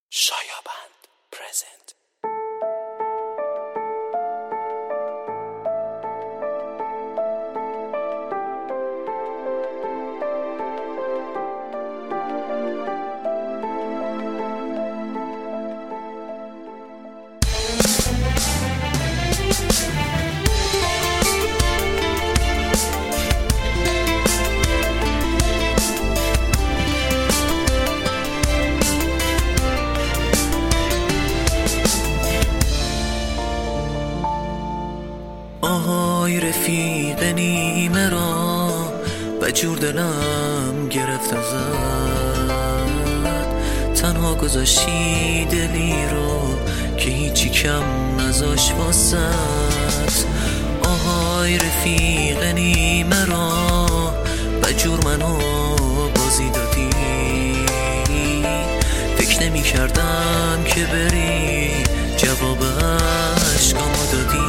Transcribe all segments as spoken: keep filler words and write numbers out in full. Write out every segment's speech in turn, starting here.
شایابند پرزنت. آهای رفیق نیمه را و جور دلم گرفت ازت، تنها گذاشتی دلی رو که هیچی کم نذاش واسط. آهای رفیق نیمه را و جور منو بازی دادی، فکر نمی کردم که بری جواب عشقامو دادی.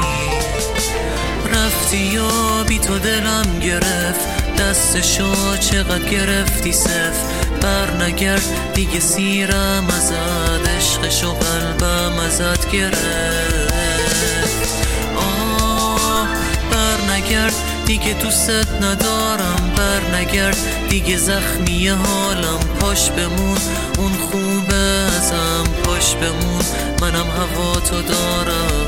رفتی و بی تو دلم گرفت، دستشو چقدر گرفتی صف. بر نگرد دیگه سیرم ازت، عشقشو قلبم ازت گرفت. آه بر نگرد دیگه دوست ندارم، بر نگرد دیگه زخمی حالم. پاش بمون اون خوبه ازم، پاش بمون منم هوا تو دارم.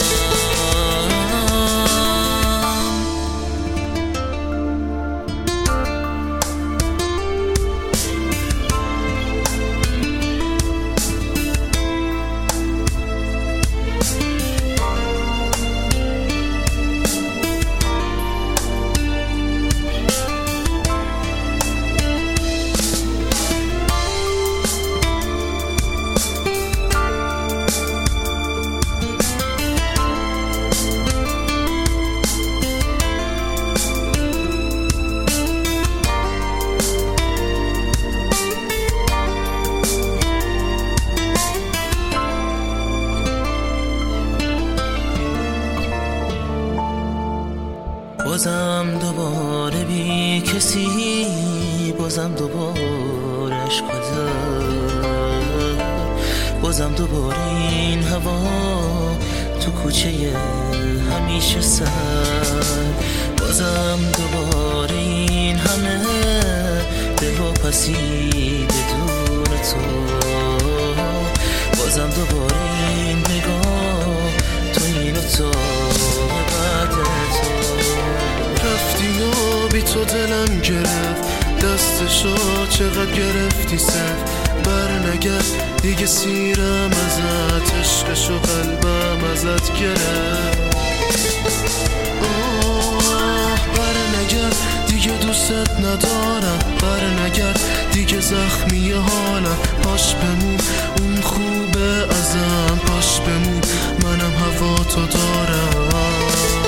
بازم دوباره بی کسی، بازم دوباره عشق دار، بازم دوباره این هوا تو کوچه همیشه سر، بازم دوباره این همه دل و پسی بدون تو، بازم دوباره این نگاه تو اینو تو بعد تو. رفتی و بی تو دلم گرفت، دستشو چقدر گرفتی صف. بر نگرد دیگه سیرم ازت، عشقشو قلبم ازت گرفت. آه بر نگرد دیگه دوست ندارم، بر نگرد دیگه زخمی حالم. پاش بمون اون خوبه ازم، پاش بمون منم هوا تو دارم.